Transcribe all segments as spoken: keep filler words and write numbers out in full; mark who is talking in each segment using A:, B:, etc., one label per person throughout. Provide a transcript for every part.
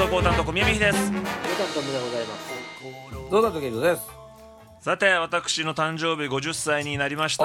A: 投稿担当小宮美秀です。
B: 皆さんとむでございます。
C: どうだとけどです。
A: さて私の誕生日ごじゅっさいになりました。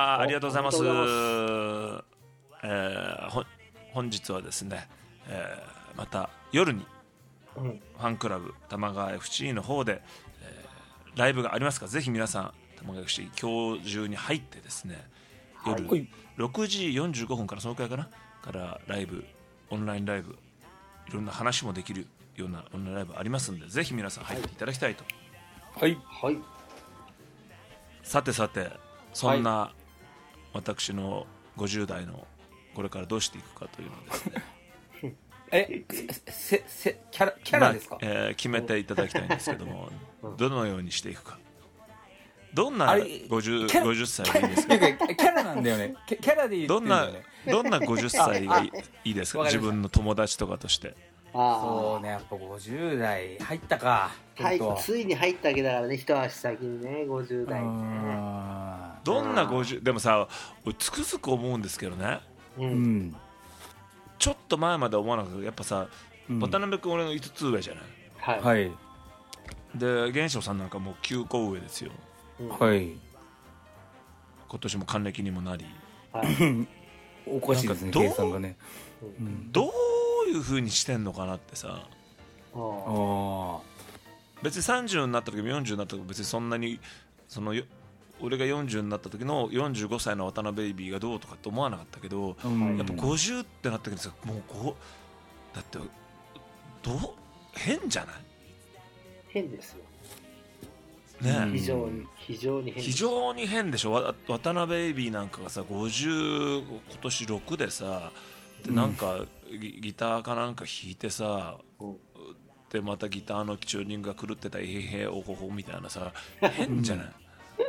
A: あ, ありがとうございます。
B: ありがとうございます。
A: えー、ほ本日はですね、えー、また夜に
B: うん、
A: ファンクラブ玉川 エフシー の方で、えー、ライブがありますから、ぜひ皆さん玉川 エフシー 今日中に入ってですね、夜
C: はい
A: ろくじよんじゅうごふんからそのくらいかなからライブ、オンラインライブ、いろんな話もできるようなオンラインライブありますんで、ぜひ皆さん入っていただきたいと。
C: はい
B: はい。
A: さてさて、そんな私のごじゅう代のこれからどうしていくかというのをですね
C: えせせキャラキャラですか、
A: まあえー決めていただきたいんですけどもどのようにしていくか、どんな
C: あれ
A: 50,
C: キャラ
A: ごじゅっさいがいいですか。
C: キャラキャラなんだよね。キャキャラで言って
A: どんな
C: るんだよね。
A: どんなごじゅっさいがいいいいですか、
C: わかりました
A: 自分の友達とかとして。
B: あ
C: そうね、やっぱごじゅう代入ったか。
B: あ、はい、
C: ちょっと
B: ついに入ったわけだからね、一足先にね、ごじゅう代ね。
C: うーん
A: どんなごじゅうでもさ、俺つくづく思うんですけどね、
B: う。
C: うんん
A: ちょっと前まで思わなかったけど、やっぱさ、
C: うん
A: 渡辺君俺のいつつ上じゃない。
B: はい。
C: はい
A: で源証さんなんかもうきゅうこ上ですよ。
B: うん
C: はい
A: 今年も還暦にもなり、
B: はい。
C: おかしいですね、
A: なんかどう
C: 計算がね。
B: う
C: うんん
A: どういう風にしてんのかなってさ。
B: あ
C: あ
A: 別にさんじゅうになった時もよんじゅうになった時も別にそんなにそのよ俺がよんじゅうになった時のよんじゅうごさいの渡辺ベイビーがどうとかって思わなかったけど、
C: あ、うん
A: やっぱごじゅうってなった時にさ、もうこうだってどう変じゃない
B: 変ですよ。
A: ね、
C: うん
B: 非常に、非常に変です。
A: 非常に変でしょ。わ渡辺ベイビーなんかがさごじゅう今年ろくでさ、でなんかギギターかなんか弾いてさ、
B: うん
A: でまたギターのチューニングが狂ってたえへへおほほみたいなさ、変じゃない。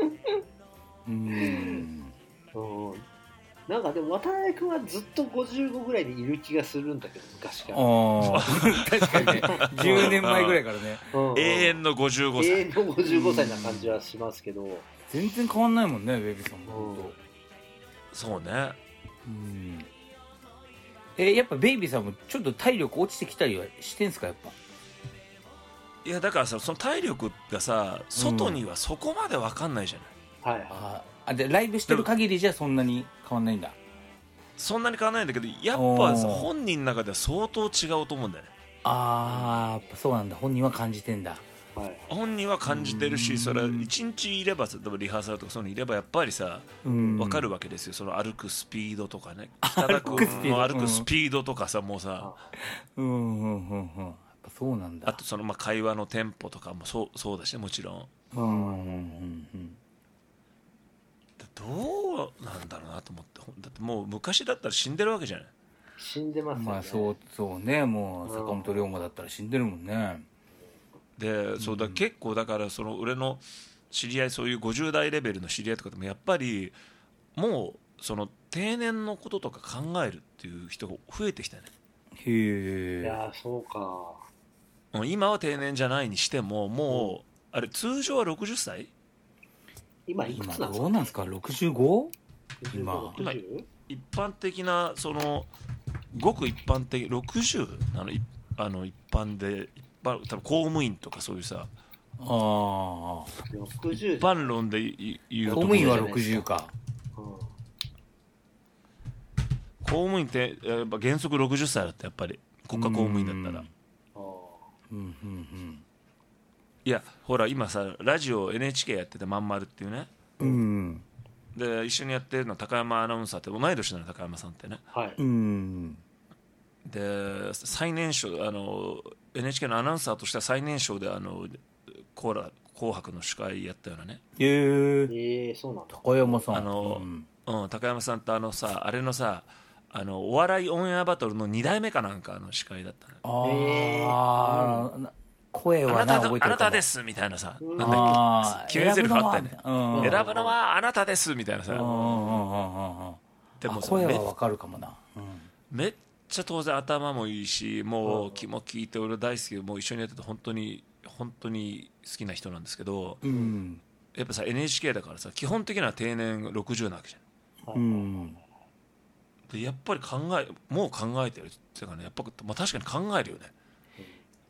C: うん
B: うん。なんかでも渡辺君はずっとごじゅうごぐらいでいる気がするんだけど、昔から。
C: ああ確かにね、じゅうねんまえぐらいからね。
B: うんうん、
A: 永遠のごじゅうごさい。
B: 永遠のごじゅうごさいな感じはしますけど、
C: 全然変わんないもんね、ベイビーさんもほんと。
A: そうね。
C: うんえやっぱベイビーさんもちょっと体力落ちてきたりはしてんすか、やっぱ。
A: いやだからさ、その体力がさ外にはそこまで分かんないじゃない、
B: はいは
C: ああでライブしてる限りじゃそんなに変わんないんだ。
A: そんなに変わらないんだけど、やっぱさ
C: おー
A: 本人の中では相当違うと思うんだよね。
C: ああやっぱそうなんだ、本人は感じてんだ。
B: いはい。
A: 本人は感じてるし、
C: うん
A: それ一日いればさ、例えばリハーサルとかそういうのいればやっぱりさ
C: うん
A: 分かるわけですよ。その歩くスピードとかね、
C: 歩
A: 北田
C: くスピード
A: 君の歩くスピードとかさ、もうさ、
C: うんうんうんうんやっぱそうなんだ。
A: あとそのまあ会話のテンポとかもそうそうだしね、もちろん。
C: うんうんうんうん
A: どうなんだろうなと思って。だってもう昔だったら死んでるわけじゃない。
B: 死んでますよね。
C: まあそうそうね、もう坂本龍馬だったら死んでるもんね。
A: で、そうだ、結構だからその俺の知り合い、そういうごじゅう代レベルの知り合いとかでもやっぱりもうその定年のこととか考えるっていう人が増えてきたね。
C: へえ。
B: いやー、そうか。
A: もう今は定年じゃないにしても、もうあれ通常はろくじゅっさい、
B: 今いく
C: 今
B: つなんですか。
C: どうなんすか ろくじゅうご？ 今
B: ろくじゅう？
A: 一般的なそのごく一般的ろくじゅうあのいあの一般で一般多分公務員とかそういうさ
C: ああ
B: ろくじゅう
A: 一般論で言うと
C: 公務員はろくじゅうか。
B: うん
A: 公務員ってやっぱ原則ろくじゅっさいだった。やっぱり国家公務員だったら。
B: あ
C: うんうんうん
A: いやほら今さラジオ エヌエイチケー やっててまんまるっていうね、
C: うん
A: で一緒にやってるのは高山アナウンサーって同い年なの、高山さんってね。
B: ーはい。
C: うん
A: で最年少あの エヌエイチケー のアナウンサーとしては最年少であのコーラ紅白の司会やったようなね。
C: えー、
B: ええー、そうなんだ。
C: 高山さん
A: あの、
C: うん
A: うん、高山さんとあのさあれのさあのお笑いオンエアバトルのにだいめかなんかの司会だったの。
C: ああ、な声はな
A: あなた
C: 覚えてるかも。
A: あなたですみたいなさ、
B: うん
A: なんだっ
C: あー
A: け決め台詞あったよね。
C: 選ぶのはうん
A: 選ぶのはあなたですみたいなさ。
C: うんうんうんうんうん
A: でもさ
C: 声はわかるかもな。うん
A: めっちゃ当然頭もいいし、もう気も利いて俺大好きで、もう一緒にやってて本当に本当に好きな人なんですけど、
C: うん
A: やっぱさ エヌエイチケー だからさ基本的には定年ろくじゅうなわけじゃん。
C: うん
A: でやっぱり考えもう考えてるっていうかね、やっぱ、まあ、確かに考えるよね。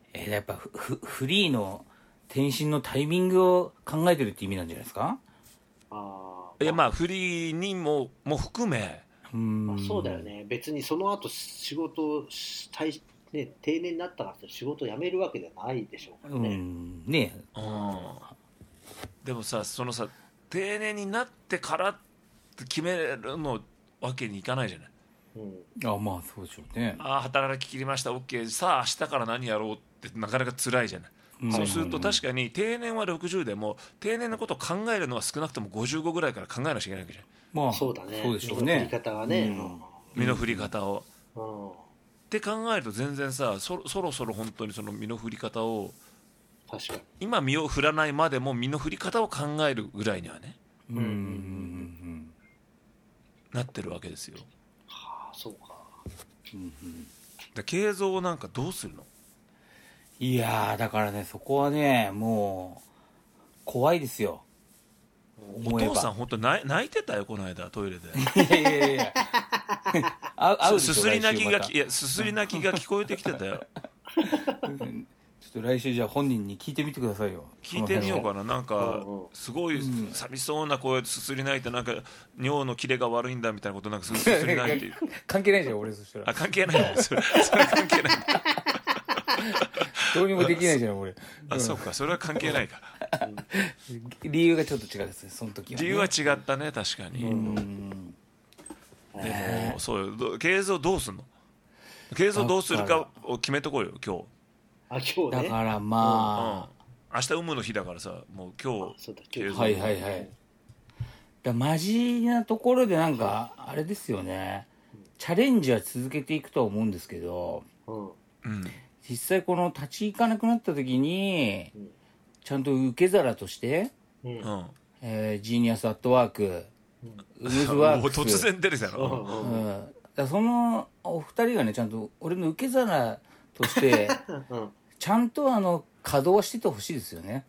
C: えー、やっぱフフリーの転身のタイミングを考えてるって意味なんじゃないですか。
B: あ
A: いやまあフリーにもも含め、
C: うーん、
B: まあ、そうだよね。別にその後仕事をしたい、ね、定年になったからって仕事を辞めるわけじゃないでしょうから
C: う
B: ね。
C: んね
A: うん、でもさそのさ定年になってからって決めるのわけにいかないじゃない。
B: うん、
C: あまあそうでしょうね。
A: ああ働き切りました OK さあ明日から何やろうってなかなか辛いじゃない、
C: うん、
A: そうすると確かに定年はろくじゅうでも定年のことを考えるのは少なくともごじゅうごぐらいから考えなきゃいけないわけじゃん。
C: まあ
B: そうだね。
C: そうでしょうね。
B: 身の振り方がね。
C: うん
A: 身の振り方を、
B: うんうん、
A: って考えると全然さ そ, そろそろ本当にその身の振り方を
B: 確かに。
A: 今身を振らないまでも身の振り方を考えるぐらいにはね、
C: うんうんうんうん
A: なってるわけですよ。
B: はあ、そうか。
C: うんうん、
A: で慶三なんかどうするの。
C: いやーだからねそこはねもう怖いですよ。
A: お父さん本当泣いてたよこの間トイレで
C: いやいやいやあ
A: すすり泣きがいやすすり泣きが聞こえてきてたよ
C: ちょっと来週じゃあ本人に聞いてみてくださいよ。
A: 聞いてみようかな。なんかすごい
C: うん
A: 寂しそうな声ですすり泣いてなんか尿のキレが悪いんだみたいなことなんかすすり泣いて
C: 関係ないじゃん俺そしたら。
A: あ関係ないそれそれは関係ない
C: どうにもできないじゃん俺。
A: あそうかそれは関係ないか
C: 理由がちょっと違うですねその時は、ね、
A: 理由は違ったね確かに、
C: うん、
A: でもそうよ慶三どうすんの。慶三どうするかを決めとこうよ今日。
B: あ今日ね。
C: だからまあ、
A: うん、明日産むの日だからさもう今日慶三
C: はいはいはいだマジなところでなんかあれですよね、チャレンジは続けていくとは思うんですけど、
B: うん
A: うん
C: 実際この立ち行かなくなった時に、
B: うん、
C: ちゃんと受け皿として、
B: うん
A: うん
C: えー、ジーニアスアットワーク、
B: うん、
C: ウムズワークス
A: 突然出てた
B: うん
A: の、
C: うん、だからそのお二人がねちゃんと俺の受け皿として
B: うん
C: ちゃんとあの稼働はしててほしいですよね。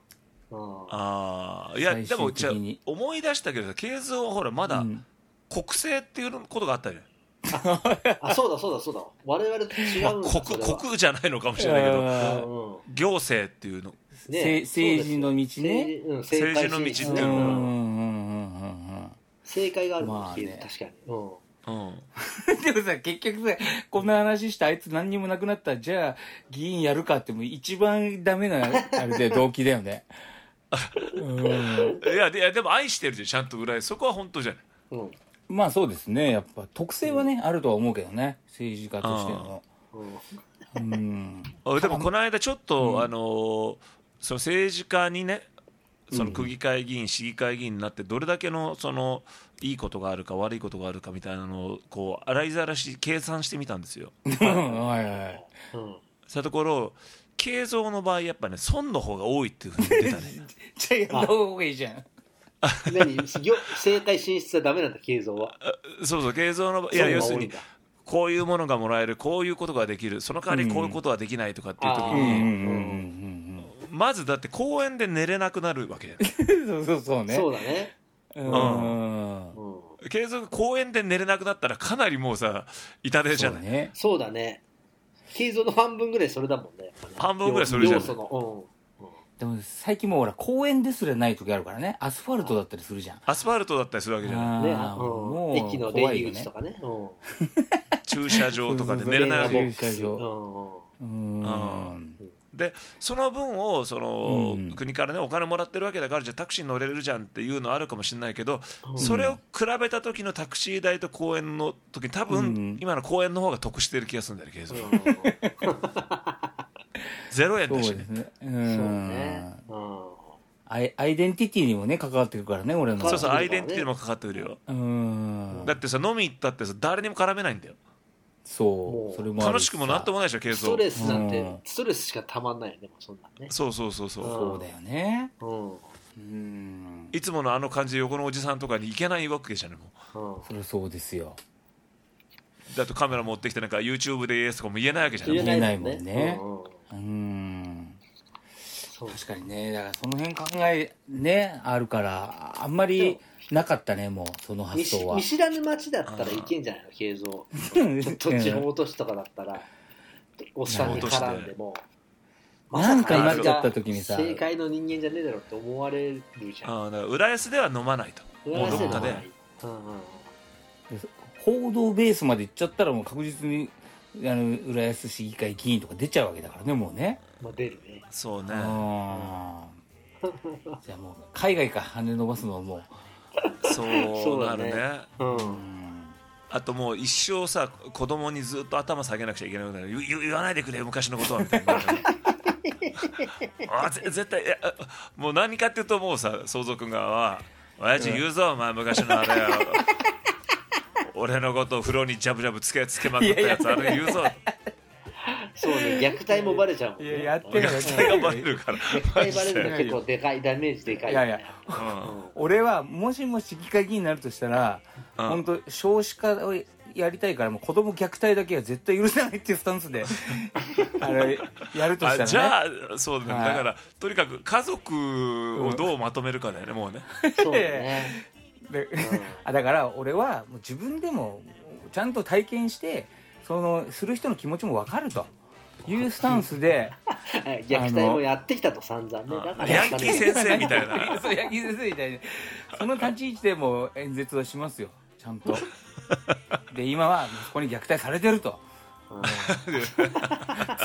A: ああいや
C: 最
A: でもじゃあ
C: 終的に
A: 思い出したけどさ慶三はほらまだ
C: うん
A: 国政っていうことがあったじゃん、
B: あそうだそうだそうだ我々と違
A: まあ、
B: うんだ、
A: 国
B: それは
A: 国じゃないのかもしれないけど
C: あー
B: うんうん
A: 行政っていうの
B: ね
C: 政治の道ね、
B: うん
A: 政治の道っていうのが
C: うんうんうんうんうん
B: 正解がある
C: まあね
B: ね、確かに、うん
A: うん
C: でもさ結局さこんな話してあいつ何にもなくなったらじゃあ議員やるかってもう一番ダメなあれで動機だよねうん
A: いやでいやでも愛してるじゃんちゃんと裏へそこは本当じゃない
B: うん
C: まあそうですねやっぱ特性はね、あるとは思うけどね政治家としての
B: うん
C: うん
A: あでもこの間ちょっと、
C: うん
A: あのーその政治家にねその区議会議員、市議会議員になってどれだけのそのいいことがあるか悪いことがあるかみたいなのをこう洗いざらし計算してみたんですよ。
C: はいはい
B: うん
A: そういうところ慶三の場合やっぱね損の方が多いっていうふうに出たね
C: じゃあやった方がいいじゃん
B: 何よ政界進出はダメなんだ慶三は。
A: そうそう慶三の場合いや要するに
B: そうが多いんだ
A: こういうものがもらえるこういうことができるその代わりこういうことはできないとかっていう時に、
B: うんうん
C: うん
A: まずだって公園で寝れなくなるわけじゃ
C: そうそうそうね
B: そうだね。
C: うん
B: うん
A: ない継続公園で寝れなくなったらかなりもうさ痛手じゃない、
C: そうね
B: そうだね。慶三の半分ぐらいそれだもんね。やっぱね
A: 半分ぐらいそれじゃん
B: 要素の、うんうん
C: でも最近もうほら公園ですらない時あるからねアスファルトだったりするじゃん
A: アスファルトだったりするわけじゃない
B: ね
C: あー
B: うん
C: もう
B: 駅の出
C: 怖いよね
B: 入り口とかね。うん
A: 駐車場とかで寝れないわけ
C: 駐車場
B: うん
C: うん
A: うんでその分をその、
C: うん
A: 国からねお金もらってるわけだからじゃあタクシー乗れるじゃんっていうのあるかもしれないけど、
B: うん
A: それを比べた時のタクシー代と公園の時多分、
C: うん
A: 今の公園の方が得してる気がするんだよね継続
B: うん
A: ゼロ円
C: そう
A: だしね
C: ですねう
B: そうんね。うん
C: アイアイデンティティにもね関わってくるからね俺の
A: そうそうアイ
B: 関わってくるからね
A: デンティティにもかかってくるよ
C: うん
A: だってさ飲み行ったってさ誰にも絡めないんだよ
C: そ
B: もう
C: うそれもある
A: 楽しくもなんともないでしょ継続
B: ストレスなんて
C: うん
B: ストレスしかたまんないよねもうそんなんね。
A: そうそうそうそう、
B: うん
C: そうだよね
B: うん
C: うん
A: いつものあの感じで横のおじさんとかに行けないわけじゃないも
B: うん
C: それそうですよ
A: うだってカメラ持ってきてなんか YouTube でイエスとかも言えないわけじゃない
C: 言えないもんね
B: うんうん
C: うん
B: そう
C: 確かにねだからその辺考えねあるからあんまりなかったねもうその
B: 見
C: 発想は
B: し見知らぬ町だったらいけんじゃないの慶三。ちょっと地方都市とかだったらおっさんに絡んでも
C: なんかなっちゃった時にさ、
B: 正解の人間じゃねえだろって思われるじゃん。
A: あだから浦安では飲まないと、もうどっかで、
B: うんうん、
C: 報道ベースまで行っちゃったらもう確実にあの浦安市議会議員とか出ちゃうわけだからね、もうね。
B: まあ出るね。
A: そうね。
C: あじゃあもう海外か羽伸ばすのはも
A: うそうなるね。
B: う、ね、うん、
A: あともう一生さ子供にずっと頭下げなくちゃいけないことだよ。言, 言わないでくれ昔のことはみたいなあ絶対もう何かっていうともうさ相蔵君がは親父言うぞ、うん、お前昔のあれよ俺のことを風呂にジャブジャブつけつけまくったやつあれ言うぞ
B: そうね、虐待もバレちゃうもんね。
C: いややってる
A: 虐待がバレるから
B: 虐待バレるの結構でかいダメージでかい、ね、
C: いやいや、うん、俺はもしも市議会議員になるとしたら、うん、本当少子化をやりたいからもう子供虐待だけは絶対許せないっていうスタンスであれやるとしたらね。
A: じゃあそうだね、はい、だからとにかく家族をどうまとめるかだよね、うん、もうね。
B: そうね
C: で、うん、だから俺はもう自分でもちゃんと体験してそのする人の気持ちも分かるというスタンスで
B: 虐待もやってきたと散々ね。だから
A: ヤンキー先生みたいな
C: そうヤンキー先生みたいなその立ち位置でも演説はしますよちゃんと。で今は息子に虐待されてると、うん、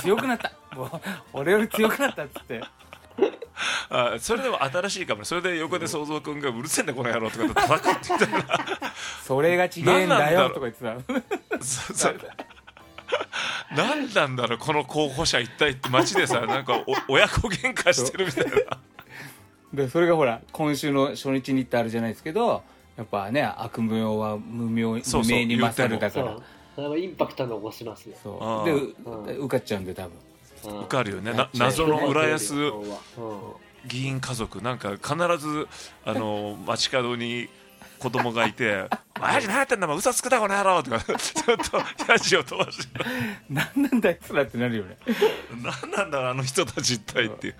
C: 強くなったもう俺より強くなったっつって
A: あそれでも新しいかも。それで横で想像君がうるせえんだこの野郎とか叩くって言ったら
C: それが違えんだよとか言ってた
A: そそ何なんだろうこの候補者一体って街でさなんかお親子喧嘩してるみたいな
C: でそれがほら今週の初日に行ってあるじゃないですけどやっぱね悪名は無名
A: そうそう
C: 無名に勝るだから
B: そうそれはインパクト残しますよ。
C: そうで、うん、受かっちゃうんで多分
A: 受かるよね。な謎の浦安議員家族なんか必ずあの街角に子供がいて「親父何やってんだもう嘘つくだこの野郎」とかちょっとヤジを飛ばして
C: 何なんだあいつらってなるよね
A: 何なんだろうあの人たち一体っていう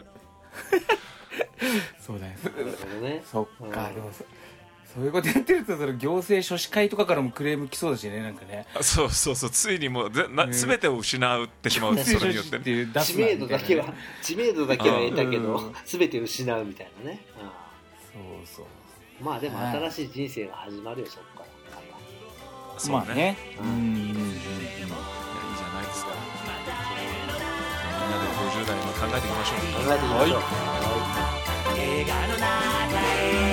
C: そうだよ、
B: ね、
C: そっか、うん、でもそそういうことやってるとその行政書士会とかからもクレーム来そうだしねなんかね。
A: そうそうそうついにもうぜな、えー、全てを失うってしまうそれによって、ね、
B: 知名度だけは知名度だけは得たけど全て失うみたいなね。あ
C: そうそう
B: まあでも新しい人生が始まるよそっから。
C: そうね、まあね、うんうんうんうん、いいじゃ
A: ないですか。みんなでごじゅう代も考えていきましょう。
B: 考えていきましょう。
C: はい、
D: 映画の中へ